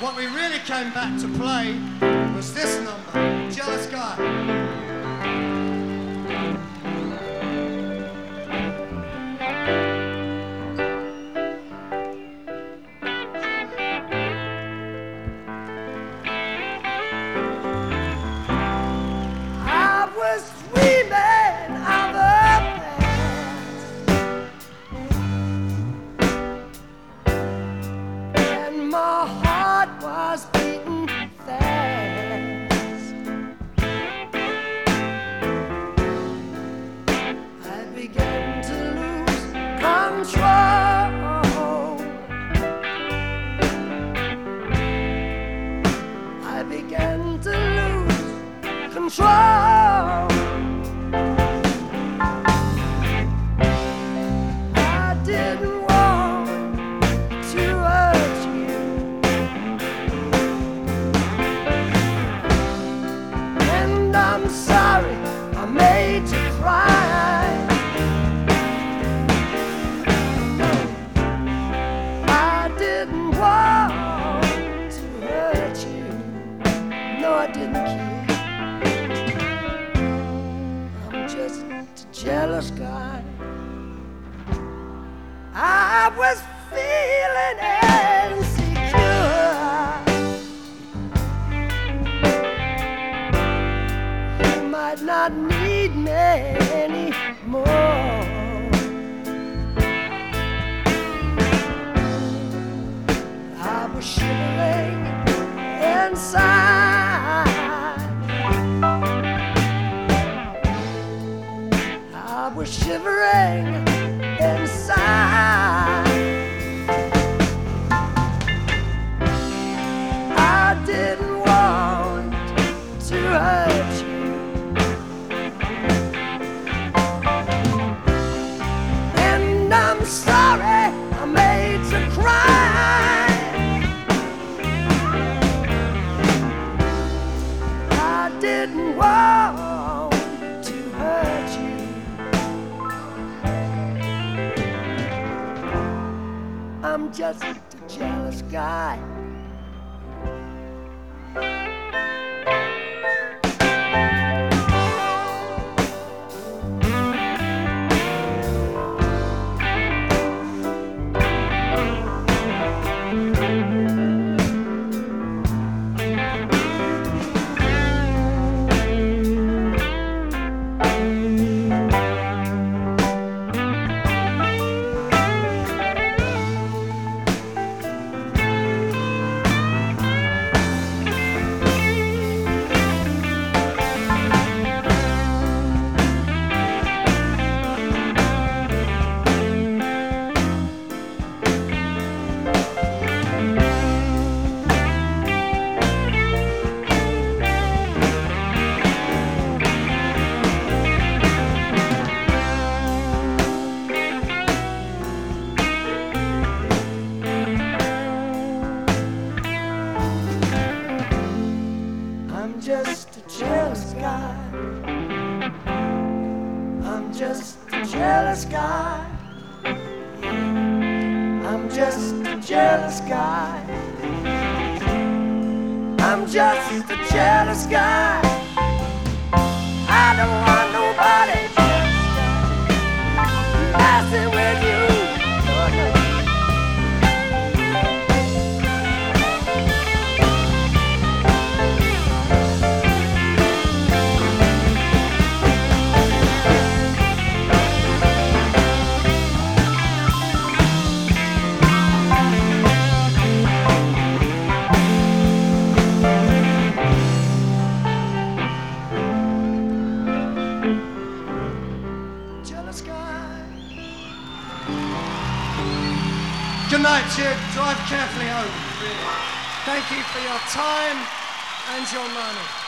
What we really came back to play was this number, Jealous Guy. My heart was beating fast. I began to lose control. I began to lose control. I didn't want to hurt you. I'm sorry I made you cry. I didn't want to hurt you. No, I didn't care. I'm just a jealous guy. I was feeling insecure. Might not need me anymore. I was shivering inside. I was shivering inside. I didn't want to hurt you. I'm sorry I made you cry. I didn't want to hurt you. I'm just a jealous guy. I'm just a jealous guy. I'm just a jealous guy. I'm just a jealous guy. I'm just a jealous guy. I don't want nobody messing with you. Good night, Chid. Drive carefully home. Thank you for your time and your money.